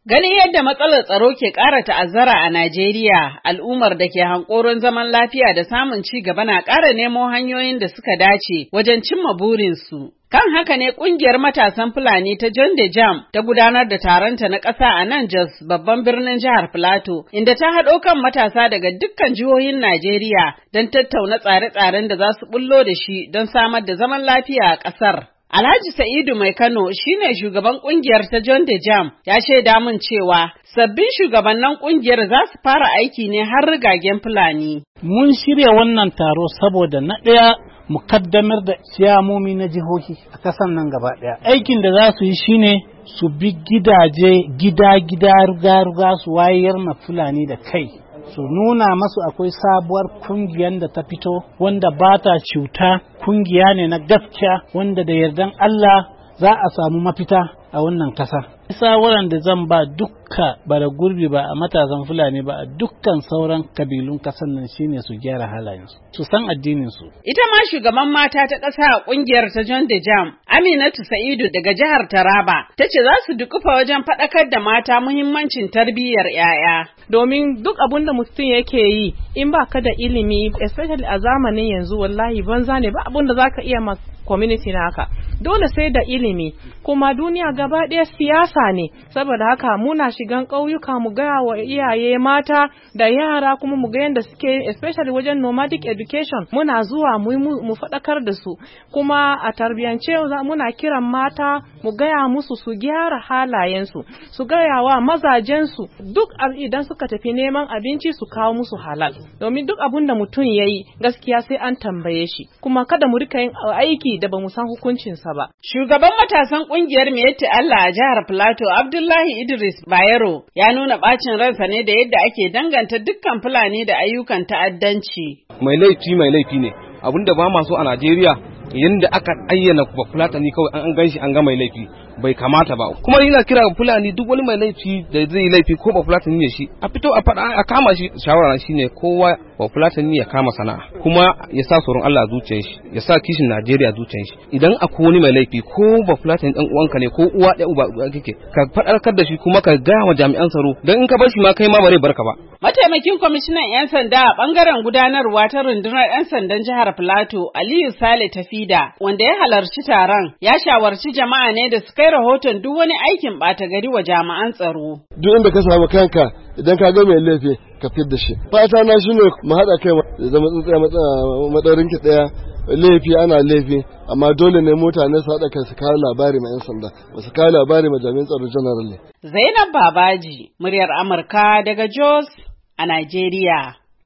Ganin yadda matsalar tsaro ke ƙara ta'azzara a Najeriya, al'ummar da ke hankoron zaman lafiya da samun ci gaba na ƙara nemo hanyoyin da suka dace wajen cimma burinsu. Kan haka ne ƙungiyar matasan Fulani ta John de Jam ta gudanar da taronta na ƙasa a nan Jos, babban birnin jihar Filato, inda ta haɗo kan matasa daga dukkan jihohin Najeriya don tattauna tsare-tsaren da za su bullo da shi don samar da zaman lafiya a ƙasar. Alhaji Sa'idu Mai Kano shine shugaban kungiyar ta John de Jam ya shaida mun cewa sabbin shugabannin kungiyar za su fara aiki ne har rigagen Fulani. Mun shirya wannan taro saboda na ɗaya mu kaddamar da ciyamomi na jihohi a kasan nan gaba ɗaya. Aikin da za su yi shine su bi gidaje gida ruga su wayar ma Fulani da kai. Su nuna masu akwai sabuwar kungiyar da ta fito wanda ba ta cuta, kungiya ne na gaskiya wanda da yardan Allah za a samu mafita a wannan kasa. Shawaran da zan ba dukka bara gurbi ba a matasan Fulani ba a dukkan sauran kabilun kasan nan shine su gyara halayensu, su san addinin su. Ita ma shugaban mata ta ƙasa a ƙungiyar ta John de Jam, Aminatu Sa'idu daga jihar Taraba, ta ce za su dukufa wajen faɗakar da mata muhimmancin tarbiyyar 'ya'ya. Domin duk abin da mutum yake yi in ba ka da ilimi, especially a zamanin yanzu wallahi banza ne, ba abin da za ka iya ma community naka. Dole sai da ilimi, kuma duniya gaba ɗaya siyasa ne, saboda haka muna shigan ƙauyuka mu gaya wa iyaye mata da yara kuma mu ga yadda suke, especially wajen nomadic education muna zuwa mu faɗakar da su, kuma a tarbiyance muna kiran mata mu gaya musu su gyara halayensu, su gaya wa mazajensu duk idan suka tafi neman abinci su kawo musu halal, domin duk abin da mutum ya yi gaskiya sai an tambaye shi, kuma kada mu rika yin aiki da ba mu san hukuncinsa ba. Shugaban matasan kungiyar Miyetti Allah a jihar Filato, Abdullahi Idris Bayero, ya nuna bacin ransa ne da yadda ake danganta dukkan Fulani da ayyukan ta'addanci. Mai laifi ne. Abinda ba ma so a Najeriya yanda aka ayyana ba Fulatani kawai an ganshi an ga mai laifi bai kamata ba. Kuma ina kira Fulani duk wani mai laifi da zai laifi ko ba Fulatani ne shi a fito a faɗa a kama shi. Shawara shine kowa ba Fulatani ya kama sana'a kuma ya sa tsoron Allah a zuciyar shi, ya sa kishin Najeriya a zuciyar shi. Idan akwai wani mai laifi ko ba Fulatani dan uwanka ne ko uwa ɗaya uba kake, ka faɗarkar da shi kuma ka ga wa jami'an tsaro dan in ka bar shi ma kai ma bare barka ba. Mataimakin kwamishinan 'yan sanda a bangaren gudanarwa ta rundunar 'yan sandan jihar Filato, Aliyu Sale Tafida, wanda ya halarci taron, ya shawarci jama'a ne da su kai rahoton duk wani aikin ɓata gari wa jami'an tsaro. Duk inda ka samu kanka idan ka ga mai laifi ka fid da shi. Fata na shine mu haɗa kai zama tsintsiya madarin ki ɗaya. Laifi ana laifi, amma dole ne mutane su haɗa kai su kawo labari ma 'yan sanda, ba su kawo labari ma jami'an tsaro generally. Zainab Babaji, muryar Amurka daga Jos a Najeriya.